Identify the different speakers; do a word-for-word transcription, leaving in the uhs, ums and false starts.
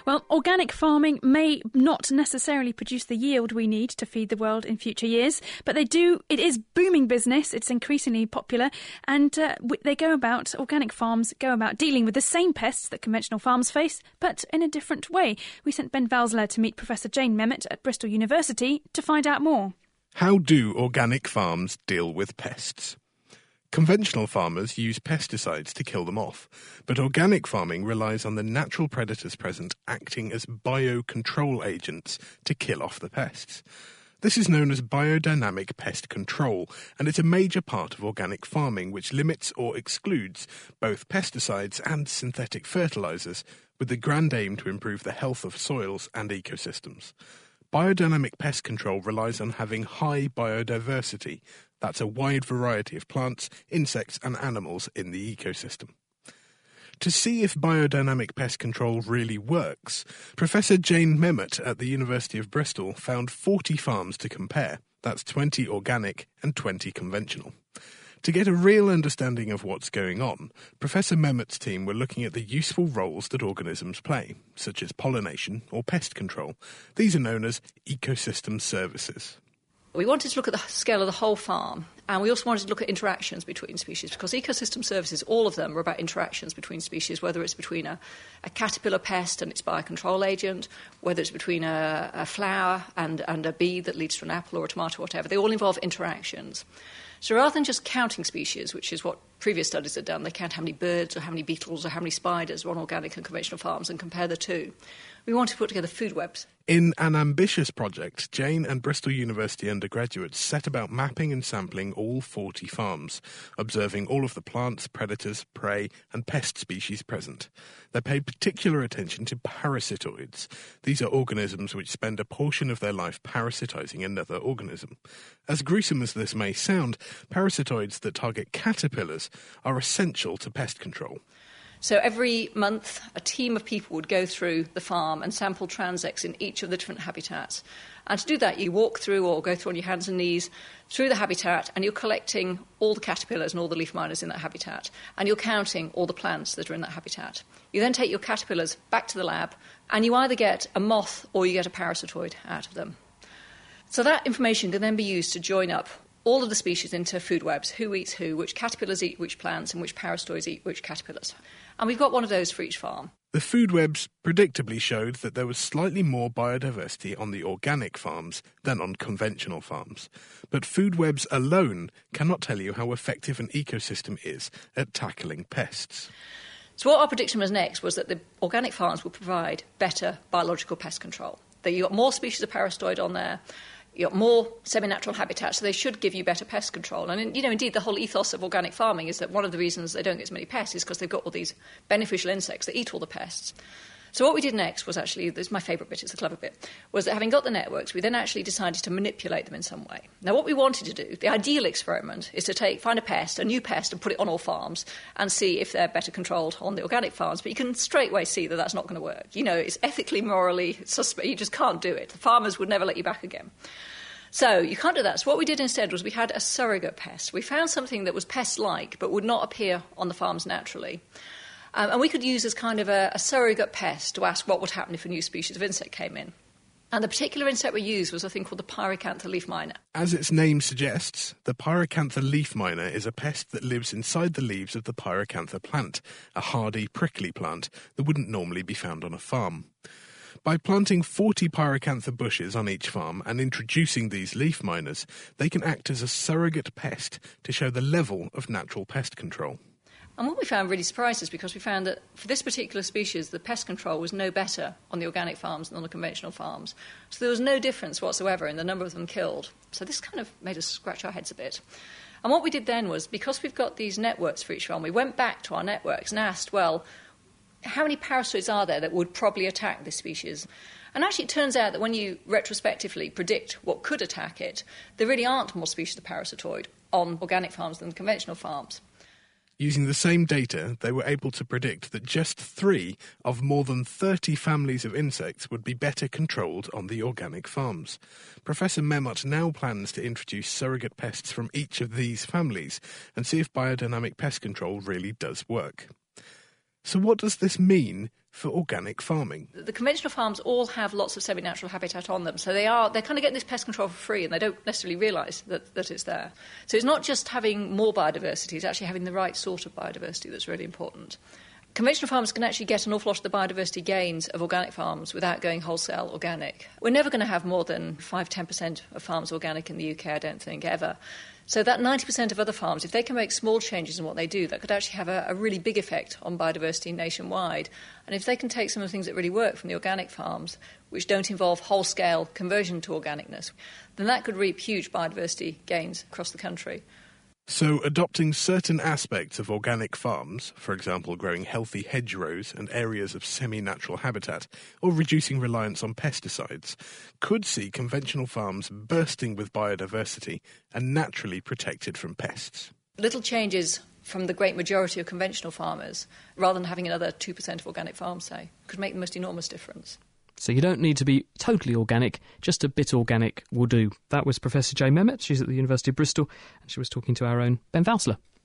Speaker 1: Well, organic farming may not necessarily produce the yield we need to feed the world in future years, but they do. It is booming business. It's increasingly popular, and uh, they go about, organic farms go about dealing with the same pests that conventional farms face, but in a different way. We sent Ben Valsler to meet Professor Jane Memmott at Bristol University to find out more.
Speaker 2: How do organic farms deal with pests? Conventional farmers use pesticides to kill them off, but organic farming relies on the natural predators present acting as biocontrol agents to kill off the pests. This is known as biodynamic pest control, and it's a major part of organic farming which limits or excludes both pesticides and synthetic fertilizers, with the grand aim to improve the health of soils and ecosystems. Biodynamic pest control relies on having high biodiversity. That's a wide variety of plants, insects and animals in the ecosystem. To see if biodynamic pest control really works, Professor Jane Memmott at the University of Bristol found forty farms to compare. That's twenty organic and twenty conventional. To get a real understanding of what's going on, Professor Memmott's team were looking at the useful roles that organisms play, such as pollination or pest control. These are known as ecosystem services.
Speaker 3: We wanted to look at the scale of the whole farm, and we also wanted to look at interactions between species, because ecosystem services, all of them, are about interactions between species, whether it's between a, a caterpillar pest and its biocontrol agent, whether it's between a, a flower and, and a bee that leads to an apple or a tomato or whatever. They all involve interactions. So rather than just counting species, which is what previous studies have done, they count how many birds or how many beetles or how many spiders are on organic and conventional farms and compare the two. We want to put together food webs.
Speaker 2: In an ambitious project, Jane and Bristol University undergraduates set about mapping and sampling all forty farms, observing all of the plants, predators, prey and pest species present. They paid particular attention to parasitoids. These are organisms which spend a portion of their life parasitizing another organism. As gruesome as this may sound, parasitoids that target caterpillars are essential to pest control.
Speaker 3: So every month, a team of people would go through the farm and sample transects in each of the different habitats. And to do that, you walk through or go through on your hands and knees through the habitat, and you're collecting all the caterpillars and all the leaf miners in that habitat, and you're counting all the plants that are in that habitat. You then take your caterpillars back to the lab, and you either get a moth or you get a parasitoid out of them. So that information can then be used to join up all of the species into food webs, who eats who, which caterpillars eat which plants, and which parasitoids eat which caterpillars. And we've got one of those for each farm.
Speaker 2: The food webs predictably showed that there was slightly more biodiversity on the organic farms than on conventional farms. But food webs alone cannot tell you how effective an ecosystem is at tackling pests.
Speaker 3: So what our prediction was next was that the organic farms will provide better biological pest control. That you've got more species of parasitoid on there, you've got more semi-natural habitats, so they should give you better pest control. And, you know, indeed, the whole ethos of organic farming is that one of the reasons they don't get as many pests is because they've got all these beneficial insects that eat all the pests. So what we did next was actually, this is my favourite bit, it's the clever bit, was that having got the networks, we then actually decided to manipulate them in some way. Now, what we wanted to do, the ideal experiment, is to take find a pest, a new pest, and put it on all farms and see if they're better controlled on the organic farms. But you can straight away see that that's not going to work. You know, it's ethically, morally suspect. You just can't do it. The farmers would never let you back again. So you can't do that. So what we did instead was we had a surrogate pest. We found something that was pest-like but would not appear on the farms naturally. Um, and we could use as kind of a, a surrogate pest to ask what would happen if a new species of insect came in. And the particular insect we used was a thing called the Pyracantha leaf miner.
Speaker 2: As its name suggests, the Pyracantha leaf miner is a pest that lives inside the leaves of the Pyracantha plant, a hardy, prickly plant that wouldn't normally be found on a farm. By planting forty Pyracantha bushes on each farm and introducing these leaf miners, they can act as a surrogate pest to show the level of natural pest control.
Speaker 3: And what we found really surprised us, because we found that for this particular species, the pest control was no better on the organic farms than on the conventional farms. So there was no difference whatsoever in the number of them killed. So this kind of made us scratch our heads a bit. And what we did then was, because we've got these networks for each farm, we went back to our networks and asked, well, how many parasitoids are there that would probably attack this species? And actually it turns out that when you retrospectively predict what could attack it, there really aren't more species of parasitoid on organic farms than conventional farms.
Speaker 2: Using the same data, they were able to predict that just three of more than thirty families of insects would be better controlled on the organic farms. Professor Memmott now plans to introduce surrogate pests from each of these families and see if biodynamic pest control really does work. So what does this mean for organic farming?
Speaker 3: The conventional farms all have lots of semi-natural habitat on them, so they are they're kind of getting this pest control for free, and they don't necessarily realise that, that it's there. So it's not just having more biodiversity, it's actually having the right sort of biodiversity that's really important. Conventional farmers can actually get an awful lot of the biodiversity gains of organic farms without going wholesale organic. We're never going to have more than five to ten percent of farms organic in the U K, I don't think, ever. So that ninety percent of other farms, if they can make small changes in what they do, that could actually have a, a really big effect on biodiversity nationwide. And if they can take some of the things that really work from the organic farms, which don't involve whole-scale conversion to organicness, then that could reap huge biodiversity gains across the country.
Speaker 2: So adopting certain aspects of organic farms, for example growing healthy hedgerows and areas of semi-natural habitat, or reducing reliance on pesticides, could see conventional farms bursting with biodiversity and naturally protected from pests.
Speaker 3: Little changes from the great majority of conventional farmers, rather than having another two percent of organic farms, say, could make the most enormous difference.
Speaker 4: So you don't need to be totally organic, just a bit organic will do. That was Professor Jane Memmott. She's at the University of Bristol, and she was talking to our own Ben Valsler.